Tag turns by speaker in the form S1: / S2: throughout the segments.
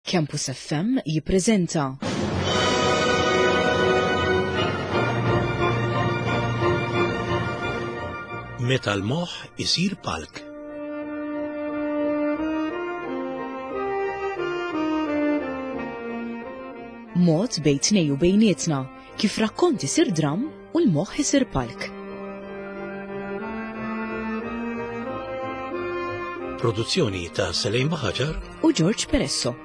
S1: Campus FM jippreżenta
S2: Meta l-moħħ isir palk.
S1: mod bejn tnejn u bejnietna kif rakkont isir dram u l-moħħ isir palk.
S2: Produzzjoni ta' Selejn Baħaġar
S1: u George Peresso.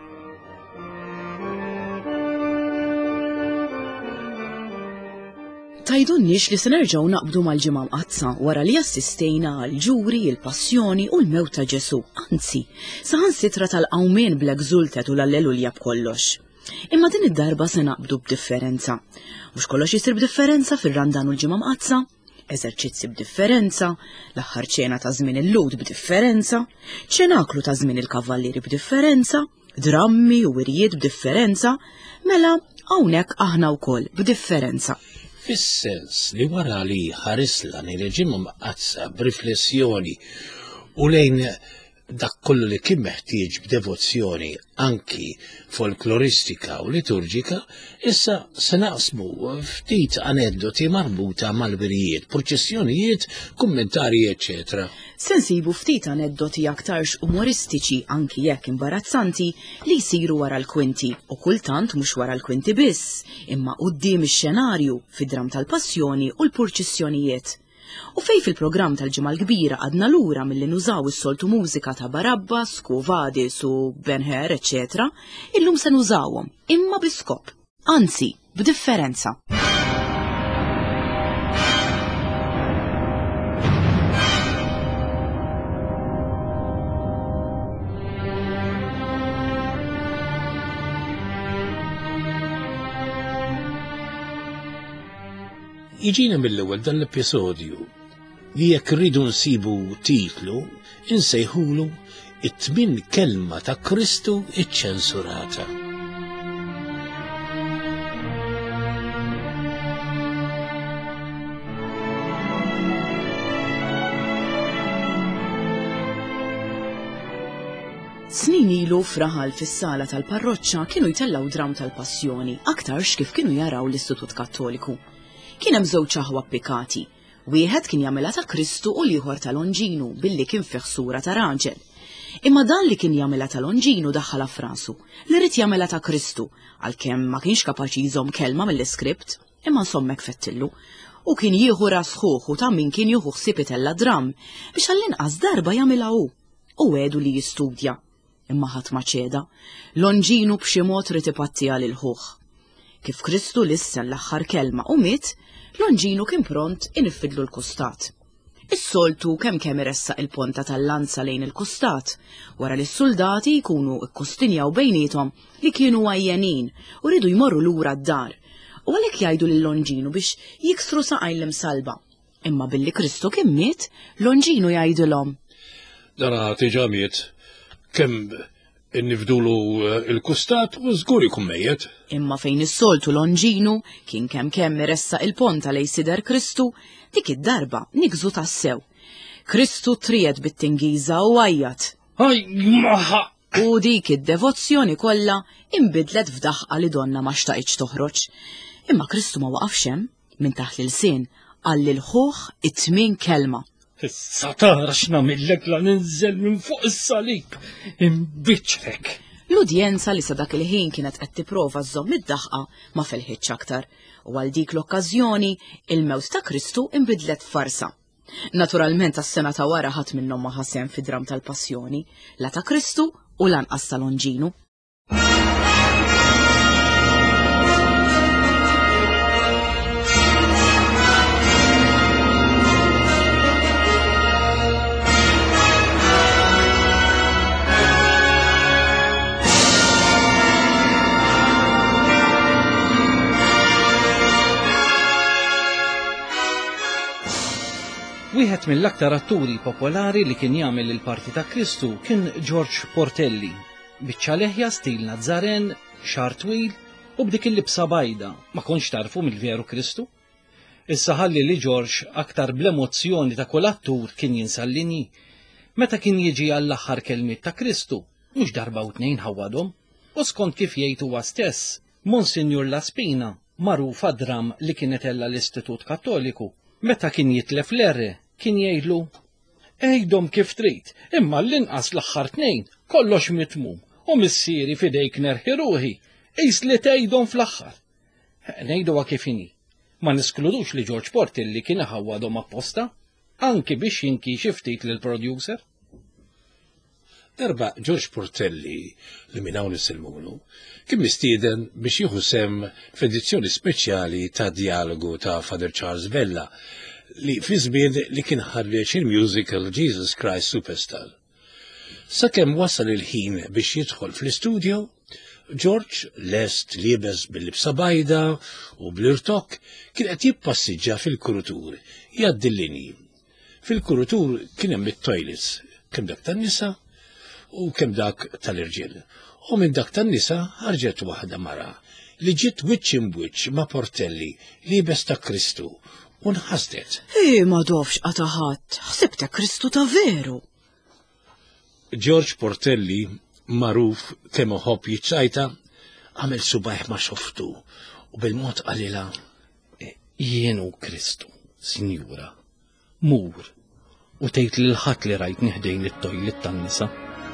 S1: Tajdunniex li se nerġgħu naqbdu mal-ġimgħa mqazza wara li assistejna għall-ġuri, il-passjoni u l-mewt ta' Ġesu, anzi, saħansitra tal-qawmien bl-egżultet u l-allelulja b'kollox. Imma din id-darba se naqbdu b'differenza. Mhux kollox jisir b'differenza fir-Randan u l-ġimgħa mqazza, eżerċizzi b'differenza, l-aħħar ċena ta' żmien il-lud b'differenza, ċenaklu ta' żmien il-kavallieri b'differenza, drammi u wirjiet b'differenza, mela hawnhekk aħna wkoll b'differenza.
S2: Fis-sens li wara li ħarisla il-ġimgħa mqazza b'riflessjoni u lejn dak kollu li kien meħtieġ b'devozzjoni anki folkloristika u liturġika, issa se naqsmu ftit aneddoti marbuta mal-birijiet, proċessjonijiet, kummentarji, eċetera.
S1: Se nsibu ftit aneddoti aktarx umoristiċi anki jekk imbarazzanti li jsiru wara l-kwinti u kultant mhux wara l-kwinti biss, imma quddiem ix-xenarju fid-dram tal-Passjoni u l-purċissjonijiet. U fej fil-programm tal-ġimgħa l-kbira għadna lura milli nużaw is-soltu mużika ta' Barabbas, Quo Vadis u Ben Hur, eċetera, illum se nużawhom imma bl-iskop, anzi b'differenza.
S2: Iġina mill-ewwel dan l-episodju li jekk rridu nsibu titlu insejħulu it-tmien kelma ta' Kristu iċċensurata.
S1: Snin ilu fraħal fis-sala tal-parroċċa kienu jtellaw dram tal-Passjoni aktarx kif kienu jaraw l-Istitut Kattoliku. Kien hemm żewġ aħwa applikati. Wieħed kien jagħmilha ta' Kristu u l-ieħor ta' Lonġinu billi kien fih sura ta' raġel. Imma dan li kien jagħmilha ta' Lonġinu daħħalha f'rasu li rid jagħmilha ta' Kristu għalkemm ma kienx kapaċi jżomm kelma mill-iskript, imma nsommek fettillu. U kien jieħu ras ħuħu ta' min kien jieħu ħsieb itella dram biex għall-inqas darba jagħmilha hu. U għedu li jistudja. Imma ħadd ma ċeda, Lonġinu b'xi mod rid ipattija lil ħuħ. Kif Kristu lissa l-aħħar kelma u miet, Lonġinu kien pront inifidlu l-kustat. Is-soltu kemm iressaq il-ponta tal-lanza lejn il-kustat, wara li s-soldati jkunu ikkostinjaw bejnietom li kienu għajjanin u ridu jmorru lura d-dar. U għalhekk jgħidu lil Lonġinu biex jiksru saqajn l-imsalba. Imma billi Kristu kien miet, Lonġinu jgħidulhom:
S2: Dara tiġa miet, kemm innifdulu il-kustat u żgur ikun mejjed.
S1: Imma fejn is-soltu Lonġinu kien kemm iressaq il-ponta lej sider Kristu, dik id-darba nigżu tassew. Kristu tried bit-Tingiża u għajjat.
S2: Aj, maħa!
S1: U dik id-devozzjoni kollha inbidlet f'daħqa li donna ma xtaqitx toħroġ. Imma Kristu ma waqafx hemm minn taħt l-sin għal lil ħuħ it-tmien kelma.
S3: Issa tara x'namillek la ninżel minn fuq is-salib, imbiċċrek.
S1: L-udjenza li sa dak il-ħin kienet qed tipprova żżomm id-daħqa ma felħitx aktar u għal dik l-okkażjoni il-mewt ta' Kristu inbidlet farsa. Naturalment għas-sena ta' wara ħadd minnhom ma ħasem fid-dram tal-Passjoni, la ta' Kristu u lanqas ta' Lonġinu.
S3: Wieħed mill-aktar atturi popolari li kien jagħmel il-parti ta' Kristu kien George Portelli, biċċa leħja stil Nazzaren, xar twil u b'dik il-libsa bajda, ma konx tarfu mill-veru Kristu. Issa ħalli li George aktar bl-emozzjoni ta' kull attur kien jinsa l-linji. Meta kien jiġi għall-aħħar kelmiet ta' Kristu, mhux darba u tnejn ħawadhom. U skont kif jgħid huwa stess, Monsinjur Laspina, magħruf dram li kienet ella l-Istitut Kattoliku, meta kien jitlef l-erre, kien jgħidlu: "Ejdhom kif trid, imma l-inqas l-aħħar tnejn kollox mitmum u missieri fidejk nerħi ruħi, qis li tgħidhom fl-aħħar." Ngħiduha kif inhi. Ma niskludux li George Portelli kien iħawwadhom apposta, anki biex jinkixi ftit lill-producer.
S2: Darba George Portelli li minn hawn nisilmulu kien mistieden biex jieħu sem f'edizzjoni speċjali ta' dialogu ta' Father Charles Vella li fi żmien li kien ħarreġ il-musical Jesus Christ Superstar. Sakemm wasal il-ħin biex jidħol fl-istudio, George, lest liebes bil-libsa bajda u bl-irtok, kien qed jippassiġġa fil-kurutur, jgħaddi l-linji. Fil-kurutur kien hemm it-toilets, kemm dak tan-nisa u kemm dak tal-irġiel. U minn dak tan-nisa ħarġet waħda mara li ġiet wiċċ imwiċċ ma' Portelli liebes ta' Kristu u nħasdet.
S1: Ma dofx qataħat, ħsibtek Kristu ta' veru.
S2: George Portelli, magħruf kemm iħobb jiċċajta, għamel subaħ ma' xoftu u bil-mod qalilha:
S3: "Jienu Kristu, Sinjura, mur u tgħid lil ħadd li rajt nieħdejn it-tojlet tan-nisa."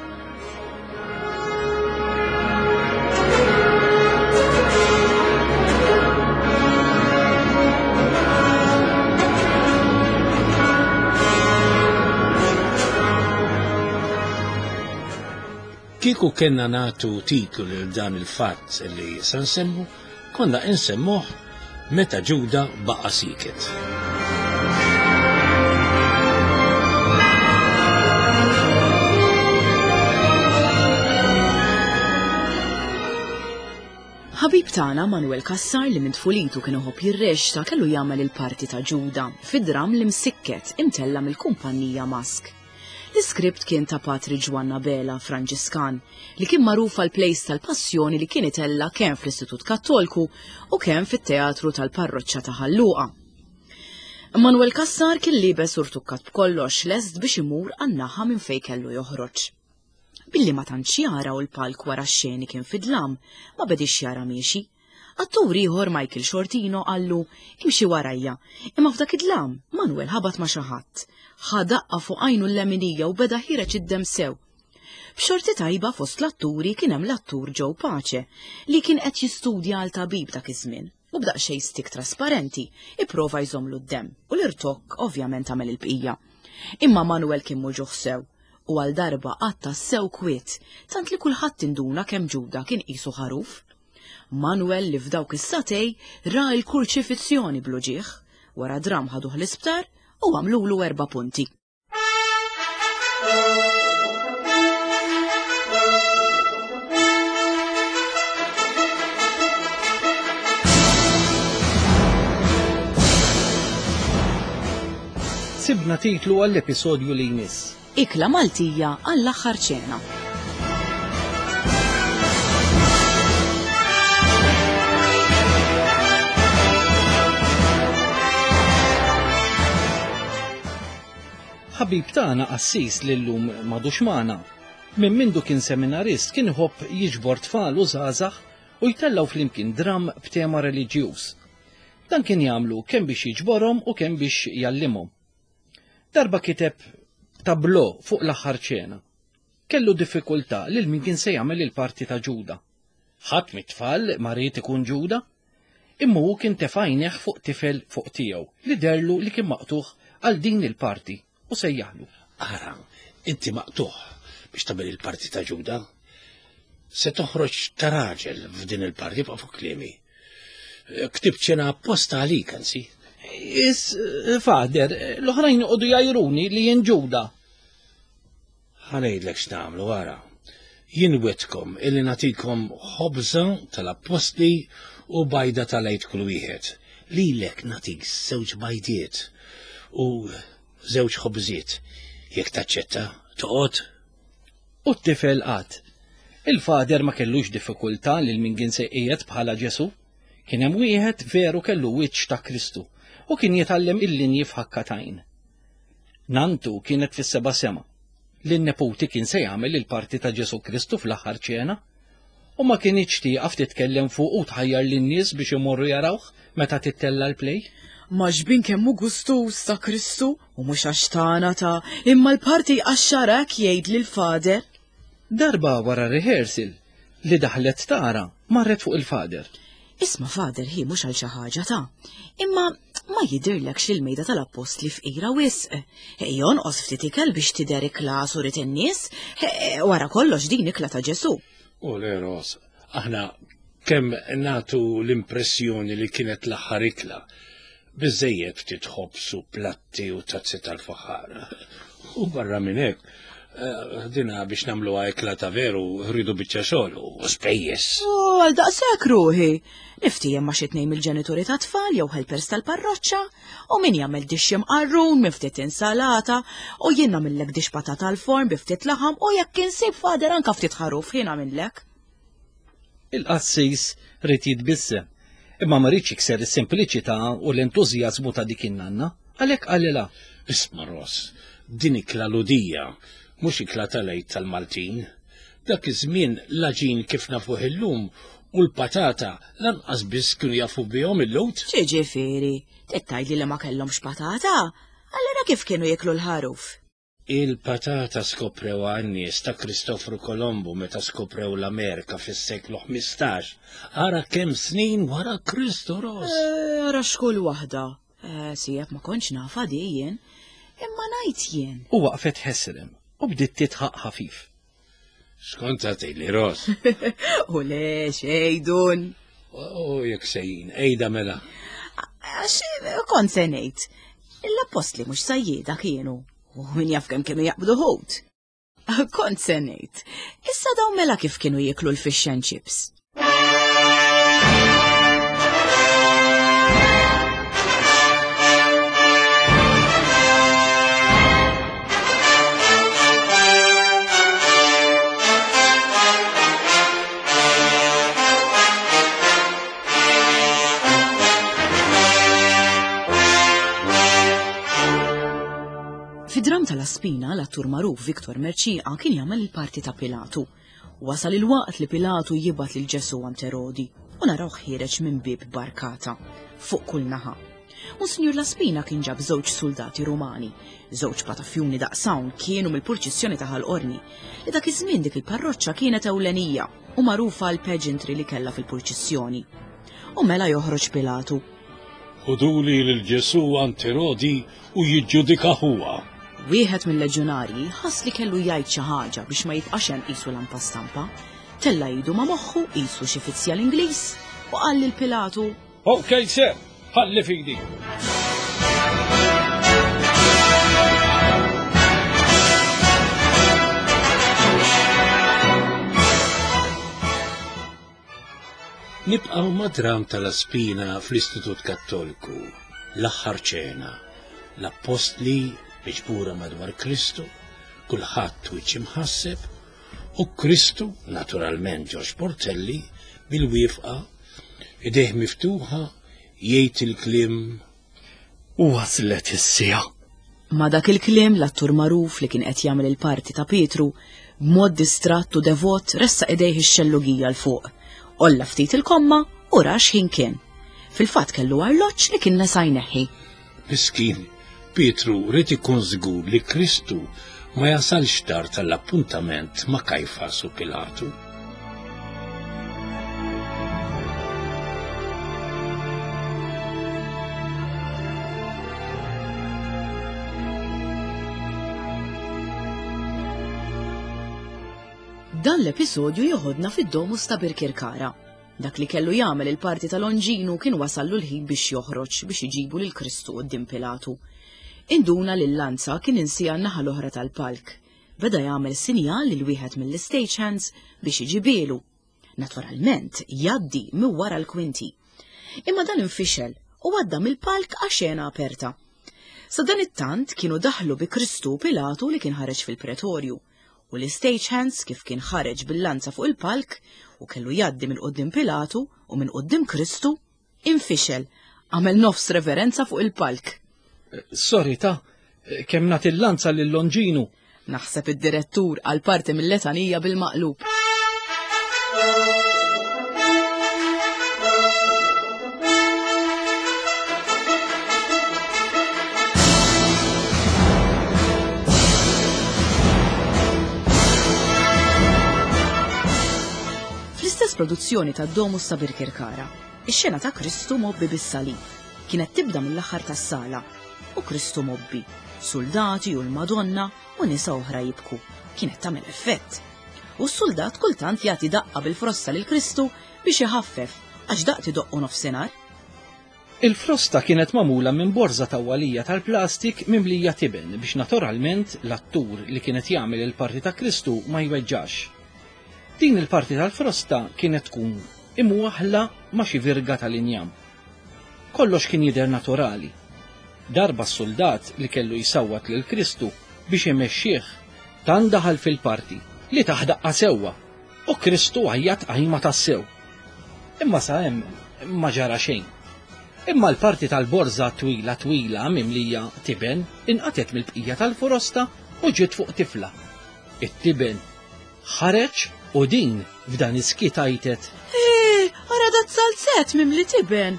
S2: Kieku kenna natu titlu lil dan il-fatt li se nsemmu, konna insemmuh Meta Ġuda baqa' siket.
S1: Ħabib tagħna Manuel Kassar li minn tfulitu kien iħobb jirrexxa kellu jagħmel il-parti ta' Ġuda fid-dram li msikket imtella mill-kumpanija Mask. L-iskript kien ta' Patri Ġwanna Bela Franġiskan li kien magħruf għal plejs tal-Passjoni li kien itella kemm fl-Istitut Kattoliku u kemm fit-Teatru tal-Parroċċa ta' Ħalluqa. Manuel Kassar kien liebes urtukkat b'kollox lest biex imur għan-naħa minn fejn kellu joħroġ. Billi ma tantx jara u l-palk wara x-xeni kien fidlam, ma bedix jara miexi. Attur ieħor Michael Shortino qallu: "Imxi warajja", imma f'dak id-dlam Manuel ħabat ma' xi ħadd. Ħadaqqa fuq għajnu l-leminija u beda ħireġ id-dem sew. B'xorti tajba fost l-atturi kien hemm l-attur Joe Pace li kien qed jistudja għal tabib dak iż-żmien u b'daqsxejn stik trasparenti ipprova jżommlu d-dem u l-irtok ovvjament għamel il-bqija. Imma Manuel kien muġuħ sew u għal darba qatta sew kwiet tant li kulħadd induna kemm Ġuda kien qisu ħaruf. Manuel li f'dawk is-satej ra l-kurċifizzjoni bl-uġieħ wara dram ħaduh l-isptar u għamlulu 4 punti.
S3: Sibna titlu għall-episodju li jmiss:
S1: Ikla Maltija għall-aħħar ċena. Ħabib tagħna Assis li llum m'għadux magħna. Minn mindu kien seminarist kien iħobb jiġbor tfal u żgħażagħ u jtellaw flimkien dram b'tema reliġjuż. Dan kien jagħmlu kemm biex jiġborhom u kemm biex jallimhom. Darba kiteb tablo fuq l-aħħar ċena. Kellu diffikultà lil min kien se jagħmel il-parti ta' Ġuda. Ħadd mit-tfal ma rid ikun Ġuda, imma hu kien tefajneħ fuq tifel fuq tiegħu li derlu li kien maqtuħ għal din il-parti. U sejjaħlu:
S2: "Ara, inti maqtuħ biex tagħmel il-parti ta' Ġuda? Se toħroġ ta' raġel f'din il-parti bqa' fuq kliemi. Ktibt ċena apposta għalik ansi."
S3: Fader, l-oħrajn qogħdu jajruni li jien Ġuda.
S2: Ħanejdlek x'nagħmlu ara. Jien wetkom illi nagħtikom ħobża tal-apposti u bajda tal-għid kull wieħed. Lilek nagħtik żewġ bajdiet u żewġ ħobżiet. Jekk taċċetta, toqgħod?
S3: U t-tifel qatt. Il-fader ma kellux diffikultà lil min kien sejqiegħed bħala Ġesu. Kien hemm wieħed veru kellu wiċċ ta' Kristu u kien jitgħallem il-linji f'ħakkatajn. Nantu kienet fis-seba' sema. Lin-neputi kien se jagħmel il-parti ta' Ġesu Kristu fl-aħħar ċena U ma kienx tieqaf titkellem fuq u tħajjar lin-nies biex imorru jarawh meta tittella l-play?
S1: Maġbin kemmu gustus ta' Kristu u mhux għax tagħna ta' imma l-parti għaxxarak jgħid lil fader.
S3: Darba wara rehearsal li daħlet tara marret fuq il-fader.
S1: Isma' fader hi mhux għal xi ħaġa ta' imma ma jidirlekx il-mejda tal-Apostli f'qira wisq. Jonqos ftit ikel biex tidher ikla surit in-nies, wara kollox din ikla ta' Ġesu.
S2: U l-Eros, aħna kemm natu l-impressjoni li kienet l-aħħar ikla, biżejjed ftit ħobsu platti u tazzi tal-faħar. U barra minn hekk, dina biex nagħmluha ikla ta' veru rridu biċċa xogħol u spejjeż.
S1: Għal daqshekk ruħi. Niftijem ma' xi tnejn mill-ġenituri ta' tfal jew helpers tal-parroċċa u min jagħmel dixxi mqarrun minn ftit insalata u jien nagħmellek dix patata tal-forn bi ftit laħam u jekk insib fader anke ftit ħaruf jien nagħmellek.
S3: Il-qassis rid jitbissem, imma ma rridx ikser is-sempliċità u l-entużjażmu ta' dik in-nanna, għalhekk qalilha.
S2: Isma' Ross, din ikla ludija mhux ikla tal-għid tal-Maltin. Dak iż-żmien l-aġin kif nafuh illum u l-patata lanqas biss kienu jafu bihom il-lowt.
S1: Xi ġifieri, tgħidli li ma kellhomx patata? Allura kif kienu jeklu l-ħaruf?
S2: Il-patata skoprew għan-nies ta' Kristofru Kolombu meta skoprew l-Amerika fis-seklu 15. Ara kemm snin wara Kristu Ross.
S1: Ara xkull waħda. Sieb ma kontx nafa jien, imma ngħid jien.
S3: U waqfet ħessrem u bdiet titħaq ħafif.
S2: Xkont tgħidli Ross?
S1: U le xejdun.
S2: U jekk sejjin, ejda mela.
S1: Għax kont se ngħid. L-Apostli mhux sajjieda kienu. U min jaf kemm kienu jaqbdu ħut. Kont se ngħid. Issa dawn mela kif kienu jieklu l-fish and chips. Fid-dram tal-Aspina, l-attur magħruf Viktor Merċiqa kien jagħmel il-parti ta' Pilatu. Wasal il-waqt li Pilatu jibgħat lil Ġesu għand Erodi u naraw ħiereġ minn bib barkata fuq kull naħa. Monsignor Laspina kien ġab żewġ soldati Rumani, żewġ patafjuni daqsawn kienu mill-purċissjoni ta' ħal-qorni li dak iż-żmien dik il-parroċċa kienet ewlenija u magħrufa l-pageantry li kellha fil-purċissjoni. U mela joħroġ Pilatu.
S2: Ħuduli lil Ġesu għand Erodi u jiġġudika huwa.
S1: Wieħed mill-leġjonarji ħass li kellu jgħid xi ħaġa biex ma jibqax hemm qisu lampa stampa. Tella jidu ma' moħħu qisu xi fizzjal Ingliż u qal lil Pilatu:
S2: "Okay, sir, ħalli fidi." Nibqgħu mad-dram tal-Aspina fl-Istitut Kattoliku, l-aħħar ċena, l-Apostli miġbura madwar Kristu, kulħadd wiċċ imħasseb, u Kristu, naturalment George Portelli, bil-wifqa, idejh miftuħa, jgħid il-kliem:
S3: U waslet is-sija.
S1: Ma dak il-kliem l-attur magħruf li kien qed jagħmel il-parti ta' Pietru b'mod distratt u devot ressa idejh ix-xellugija l fuq. Olla ftit il-komma u rax ħin kien. Fil-fatt kellu arloġġ li kien nesa jneħħi.
S2: Miskin, Pietru rrid ikun żgur li Kristu ma jasalx tard tal-appuntament ma' Kajfas u Pilatu.
S1: Dan l-episodju joħodna fid-domus ta' Birkirkara. Dak li kellu jagħmel il-parti tal-Onġinu kien wasallu l-ħin biex joħroġ biex iġibu lil Kristu quddiem Pilatu. Induna li l-lanza kien insija n-naħa l-oħra tal-palk. Beda jagħmel sinjal lil wieħed mill-stage hands biex iġibielu. Naturalment jgħaddi minn wara l-kwinti. Imma dan infixel u għadda mill-palk għax-xena aperta. Sa dan it-tant kienu daħlu bi Kristu Pilatu li kien ħareġ fil-pretorju. U l-stage hands kif kien ħareġ bil-lanza fuq il-palk u kellu jgħaddi minn qudiem Pilatu u minn qudiem Kristu, infixel, għamel nofs reverenza fuq il-palk.
S3: Sorry kemm nagħti il-lanza lill-Lonġinu.
S1: Naħseb id-direttur għal parti mill-letanija bil-maqlub. L-istess produzzjoni ta' Domus ta' Birkirkara. Ix-xena ta' Kristu mobbi bis-salib. Kienet tibda mill-aħħar tas-sala. U Kristu mobbi, soldati u l-Madonna u nisa oħra jibku. Kienet tagħmel effett. U s-soldat kultant jagħti daqqa bil-frosta lil Kristu biex iħaffef għax daqti doqqu nofsinhar.
S3: Il-frosta kienet magħmula minn borza tawwalija tal-plastik mimlija tiben biex naturalment l-attur li kienet jagħmel il-parti ta' Kristu ma jweġġax. Din il-parti tal-frosta kienet tkun imwaħla ma' xi virga tal-injam. Kollox kien jidher naturali. Darba s-soldat li kellu jsawwat lil Kristu biex imexxih tan daħal fil-parti li taħdaqqa sewwa u Kristu għajjat qajma tassew. Imma sa hemm ma ġara xejn. Imma l-parti tal-borza twila mimlija tiben inqatet mill-bqija tal-frosta u ġiet fuq tifla. It-tiben ħareġ u din f'dan iskit għajtet.
S1: Ara dat salzet mimli tiben.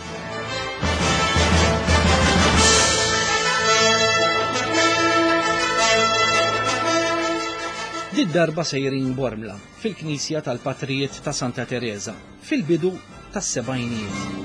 S3: Did-darba sejrin Bormla fil-Knisja tal-Patrijiet ta' Santa Teresa fil-bidu tas-sebgħinijiet.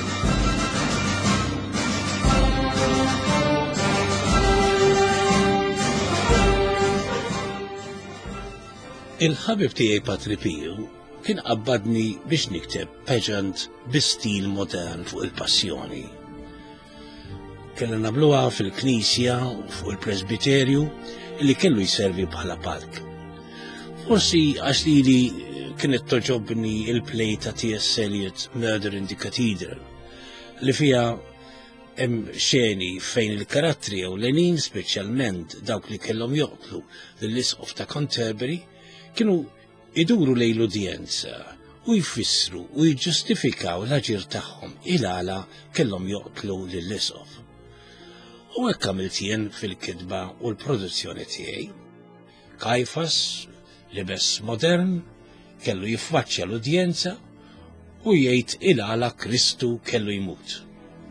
S2: Il-ħabib tiegħi Patri Piju kien qabbadni biex nikteb pageant bi stil modern fuq il-Passjoni. Kellna nagħmluha fil-Knisja u fuq il-Presbiterju li kellu jservi bħala palk. Forsi għax li kienet toġobni il-play ta' T.S. Eliot Murder in the Cathedral li fija hemm xeni fejn il-karattri ewlenin speċjalment dawk li kellhom joqtlu lill-Isqof ta' Canterbury kienu iduru lejn l-udjenza u jfissru u jġustifikaw l-aġir tagħhom il-għala kellhom joqtlu lill-Isqof. U hekk għamilt jien fil-kitba u l-produzzjoni tiegħi. Kajfas, libes modern, kellu jiffaċċja l-udjenza u jgħid il-għala Kristu kellu jmut.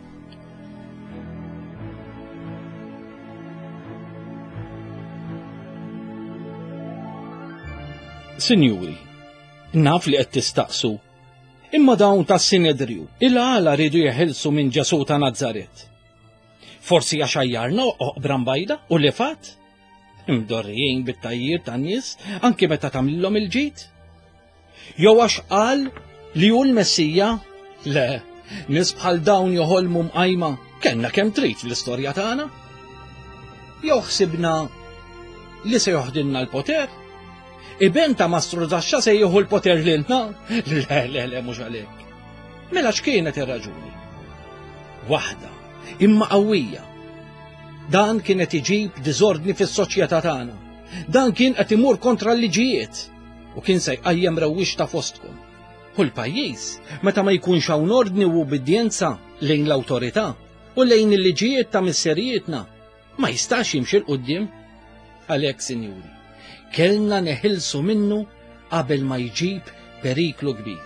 S3: Sinjuri, naf li qed tistaqsu, imma dawn tas-Sinedrju il-għala ridu jeħilsu minn Ġesu ta' Nazzaret. Forsi għax għajjarna oqbran bajda u li fat? Imdorrijin bit-tajjir tan-nies anke meta tagħmlilhom il-ġid? Jew għax qal li hu l-Messija? Le, nies bħal dawn joħolmu mqajma kellna kemm trid fl-istorja tagħna? Jew ħsibna li se joħdilna l-poter? Iben ta' Mastru Daxxa se jieħu l-poter lilna? Le, mhux għalhekk. Mela x'kienet ir-raġuni? Waħda, imma qawwija. Dan kienet iġib diżordni fis-soċjetà tagħna. Dan kien qed imur kontra l-liġijiet u kien se jqajjem rewwix ta' fostkom. U l-pajjiż meta ma jkunx hawn ordni u obbedjenza lejn l-awtorità u lejn il-liġijiet ta' misserijietna ma jistax jimxi l-qudiem. Għalhekk, sinjuri, kellna neħilsu minnu qabel ma jġib periklu kbir.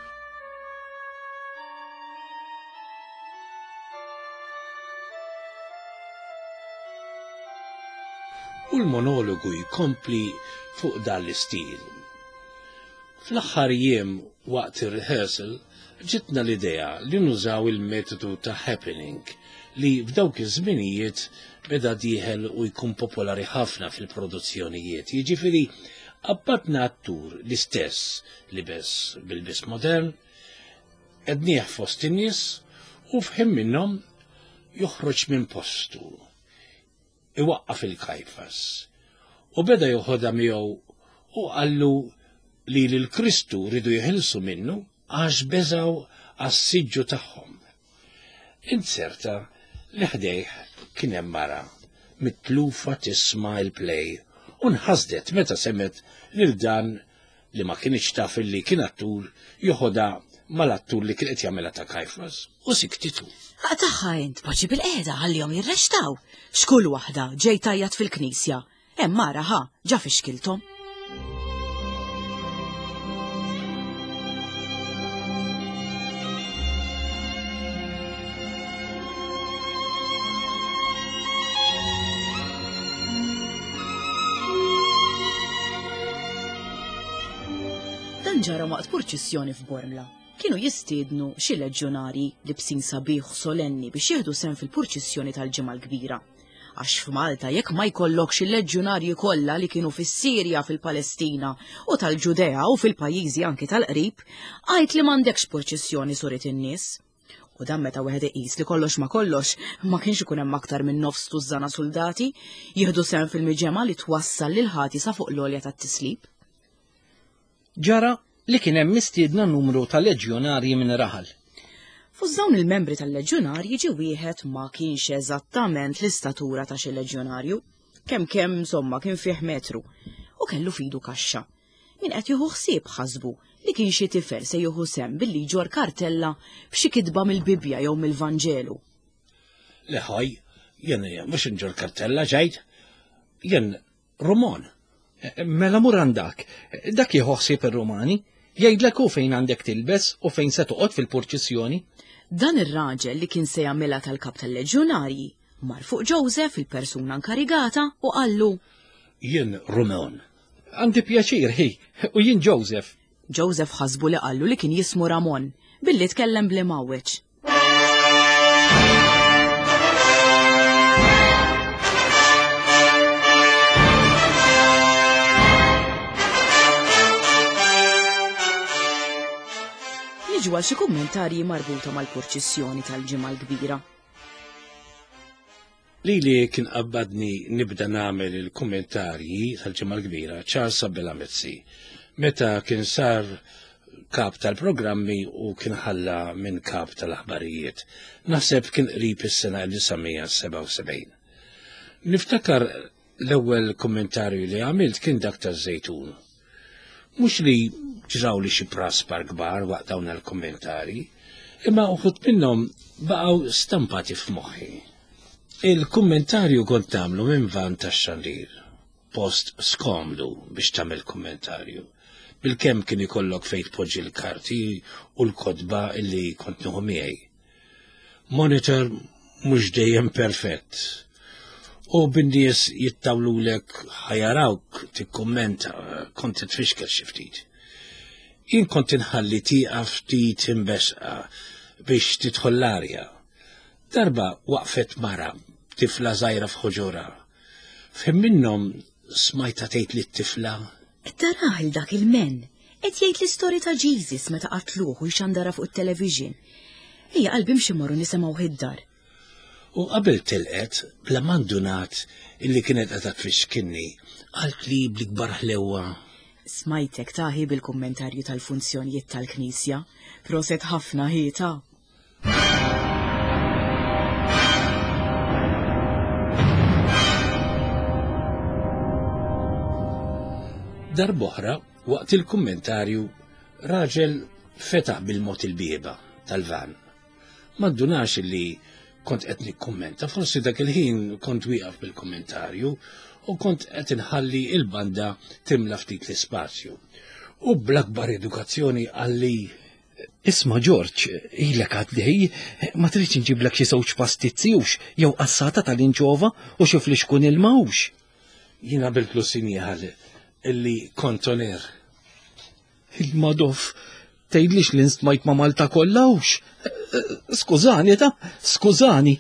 S2: U l-monologu jkompli fuq dan l-istil. Fl-aħħar jiem waqt ir-rehearsal ġitna l-idea li nużaw il-metodu ta' happening li f'dawk iż-żminijiet beda dieħel u jkun popolari ħafna fil-produzzjonijiet. Jiġifieri qabbadna attur l-istess libes bil-bis modern, qednieh fost in-nies u f'ħin minnhom joħroġ minn postu. Iwaqqaf il-Kajfas u beda joħodha miegħu u qallu li l-Kristu ridu jeħilsu minnu għax beżaw għas-siġġu tagħhom. Inserta li ħdejh kien hemm mara mitlufa tisma' il-play u nħasdet meta semet lil dan li ma kienx taf illi kien attur joħodha mal-attur li kien qed jagħmilha ta' Kajfas u siktitu.
S1: Taħħa int paċi bil-qiegħda ħallihom jirrextaw. Xkull waħda ġej tajjat fil-Knisja. Hemm mara ħa ġa fixkilthom. Dan ġara waqt purċissjoni f'Bormla. Kienu jistiednu xi leġjonari libsin sabiħ solenni biex jieħdu sehem fil-purċissjoni tal-ġimgħa l-kbira. Għax f'Malta jekk ma jkollokx il-leġjonarji kollha li kienu fis-Sirja, fil-Palestina u tal-Ġudea u fil-pajjiżi anki tal-qrib, għajt li m'għandekx purċissjoni surit in-nies. U dan meta wieħed iqis li kollox ma kienx ikun hemm aktar minn nofs tużżana soldati jieħdu sehem fil-miġema li twassal lil ħatisa fuq l-għolja tat-tislib.
S3: Ġara li kien hemm mistiedna numru ta' leġjonarji minn Raħal.
S1: Fuż dawn il-membri tal-leġjonarji ġie wieħed ma kienx eżattament l-istatura ta' xi leġjonarju, kemm insomma kien fih metru, u kellu fidu kaxxa. Min qed jieħu ħsieb ħasbu li kien xi tifel se jieħu sehem billi ġor kartella b'xi kitba mill-Bibja jew mill-Vanġelu.
S2: Leħoj, jien mhux inġor kartella ġejt, jien Rumon.
S3: Mela mur għandak, dak jieħu ħsieb ir-Rumani, jgħidlek hu fejn għandek tilbes u fejn se toqgħod fil-purċissjoni.
S1: Dan ir-raġel li kien se jagħmilha tal-kap tal-leġjonarji mar fuq Joseph il-persuna inkarigata u qallu:
S2: Jien Rumon.
S3: Għandi pjaċir ħi, u jien Joseph.
S1: Joseph ħasbu li qallu li kien jismu Ramon, billi tkellem bli mawweġ. Niġu għal xi kummentarji marbuta mal-purċissjoni tal-ġimgħa l-kbira.
S2: Lili kien qabbadni nibda nagħmel il-kummentarji tal-ġimgħa l-kbira Charles Sabella Mezzi, meta kien sar kap tal-programmi u kien ħalla minn kap tal-aħbarijiet. Naħseb kien qrib is-sena 1977. Niftakar l-ewwel kummentarju li għamilt kien dak taż-żejtun. Mhux li ġraw li xi praspar kbar waqt dawn il-kummentari, imma uħud minnhom baqgħu stampati f'moħħi. Il-kummentarju kont nagħmlu minn van tax-xandir, post skomdu biex tagħmel kummentarju. Bil-kemm kien ikollok fejn tpoġġi l-karti u l-kodba illi kont nieħu miegħi. Monitor mhux dejjem perfett. U bin-nies jittawlulek ħajarawk tikkummenta kont tfixkel xi ftit. Jien kont inħalli tieqa ftit imbesqa biex tidħol l-arja. Darba waqfet mara tifla żgħira f'ħuġura. F'hemm minnhom smajta tgħid lit-tifla:
S1: Taraħ dak il-men, qed jgħid l-istorja ta' Jesus meta qatluh u jxandara fuq it-television. Hija qalbi mxi morru nisimgħu id-dar.
S2: U qabel tilqet bla mandunat illi kienet qed tfixkinni, qalt li bl-ikbar ħlewwa:
S1: Smajtek taħi bil-kummentarju tal-funzjonijiet tal-Knisja, proset ħafna ħieta.
S2: Darb'oħra, waqt il-kummentarju, raġel fetaħ bil-mod il-bieba tal-van. Mandunax li kont qed nikkummenta, forsi dak il-ħin kont wieqaf bil-kummentarju u kont qed inħalli il-banda timla ftit l-ispazju. U bl-akbar edukazzjoni għalli:
S3: Isma' George, ilek għaddej, ma tridx inġiblek xi żewġ pastizzjux jew qassata tal-inċova u xi fliexkun il-mawx.
S2: Jiena bil-plusinjal illi kontoner.
S3: Il-Madoff, tgħidlix li nstmajt ma' Malta kollawx. Skużani skużani.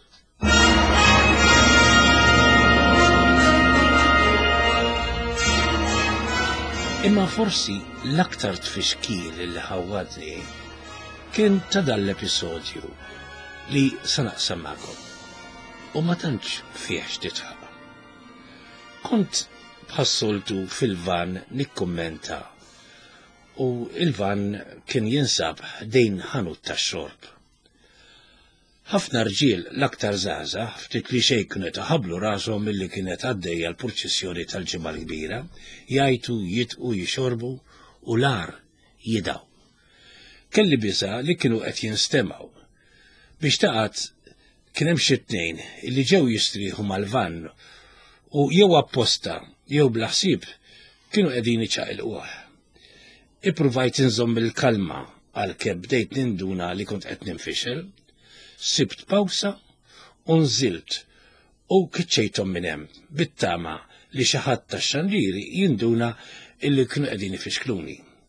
S2: Imma forsi l-aktar tfixkil li ħawadni kien ta' dal-episodju li se naqsam magħkom u ma tantx fih x'titħaq. Kont bħassoltu fil-van nikkummenta u il-van kien jinsab ħdejn ħanut tax-xorb. Ħafna rġiel l-aktar żgħażagħ ftit li xejn kienu taħablu rashom milli kienet għaddejja l-purċissjoni tal-ġimgħa l-kbira, jgħidu jitqu jixorbu u lar jidaw. Kelli biża' li kienu qed jinstemaw biex taqgħod kien hemm xi tnejn li ġew jistrieħu mal-van u jew apposta jew bla ħsieb kienu qegħdin iċaqilquh. Ippruvajt inżomm il-kalma għalkemm bdejt ninduna li kont qed ninfixel, sibt pawsa u nżilt u kiċċejthom minn hemm bit-tama li xi ħadd tax-xandieri jinduna illi kienu qegħdin ifixkluni.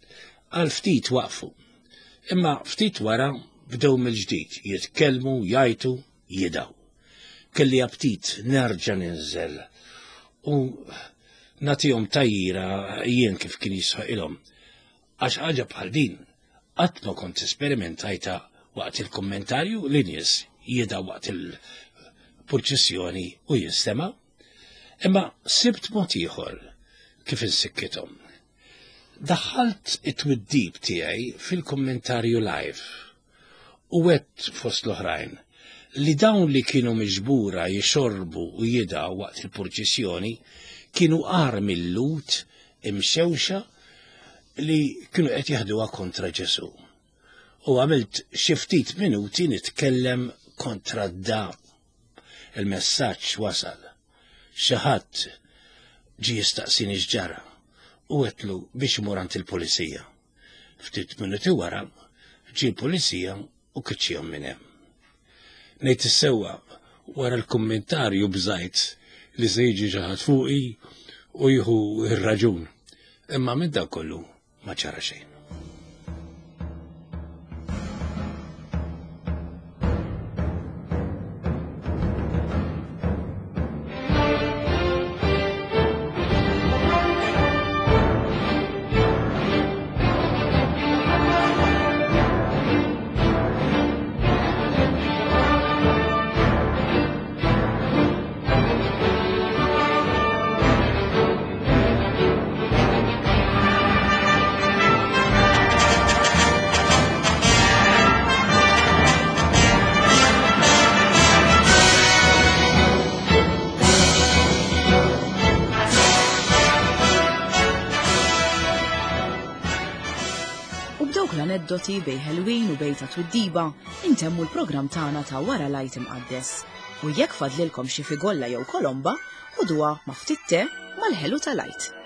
S2: għal ftit waqfu. Imma ftit wara bdew mill-ġdid jitkellmu, jajtu, jidaw. Kelli aptit nerġa' ninżel u nagħtihom tajjira jien kif kien jisħoqilhom. Għax ħaġa bħal din qatt ma kont esperimentajta waqt il-kommentarju li nies jidaw waqt il-proċessjoni u jinstema', imma sibt mod ieħor kif insikkithom. Daħħalt it-twiddib tiegħi fil-kommentarju live u għedt fost l-oħrajn li dawn li kienu miġbura jixorbu u jidaw waqt il-proċessjoni kienu qar mill-lut imxewxa li kienu qed jaħduha kontra Ġesu. U għamilt xi ftit minuti nitkellem kontra d-dam. Il-messaġġ wasal. Xi ħadd ġie jistaqsini x'ġara u għetlu biex imur għand il-pulizija. Ftit minuti wara ġie l-pulizija u kiċċihom minn hemm. Ngħid is-sewwa wara l-kummentarju bżajt li se jiġi xi ħadd fuqi u jieħu r-raġun. Imma minn dak kollu ma ċara xejn.
S1: Aneddoti bej Halloween u bej ta' twiddiba intemmu l-programm tagħna ta' wara l-Ajt Imqaddes. U jekk fadlilkom xi figolla jew kolomba, ħuduha ma' ftit te mal-ħelu tal-Ajt.